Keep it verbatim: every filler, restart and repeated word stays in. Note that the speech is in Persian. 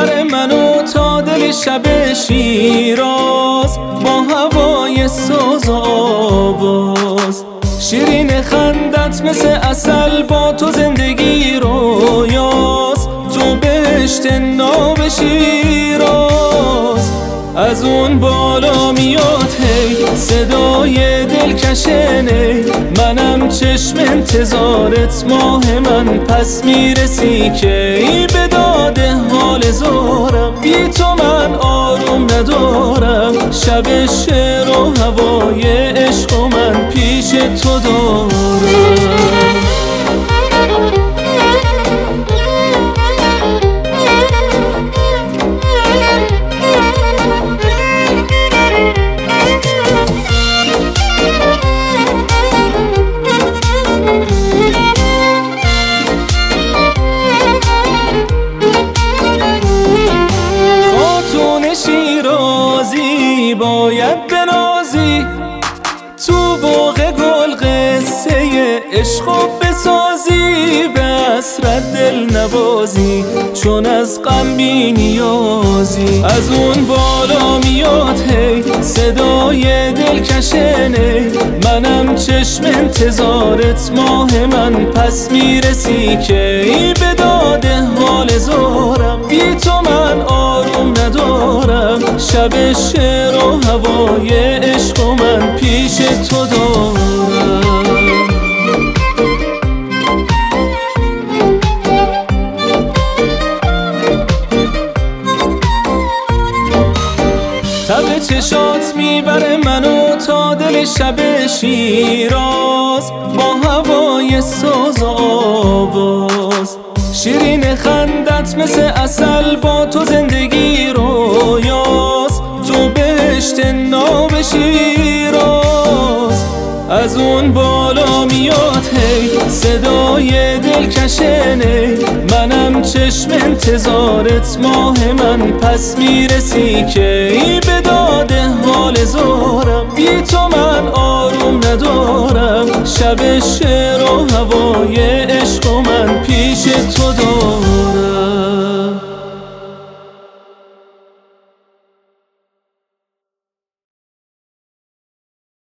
میبره منو تا دل شب شیراز با هوای ساز و آواز. شیرین خندت مثل عسل با تو زندگی رویاست، تو بهشت ناب شیراز. از اون بالا میاد هی صدای دلکشنه، منم چشم انتظارت ماه من، پس میرسی که ای به داد حال زارم. بی تو من آروم ندارم، شب شعر و هوای عشق و من پیش تو دارم. شیرازی باید بنازی، تو باغ گل قصه عشق و بسازی، به حسرت دل نبازی چون از غم بی نیازی. از اون بالا میاد هی صدای دلکشنه، منم چشم انتظارت ماه من، پس میرسی که ای به داد حال زارم. بی تو من آروم ندارم، شب شعر و هوای عشق و من پیش تو دارم. تب چشات میبره منو تا دل شب شیراز با هوای ساز و آواز. شیرین خندت مثل عسل با تو زندگی رویاست، تو بهشت ناب شیراز. از اون بالا میاد هی صدای دلکشنه، منم چشم انتظارت ماه من، پس میرسی که ای به داد حال زارم. بی تو من آروم ندارم، شب شعر و هوای عشق و من پیش تو دارم.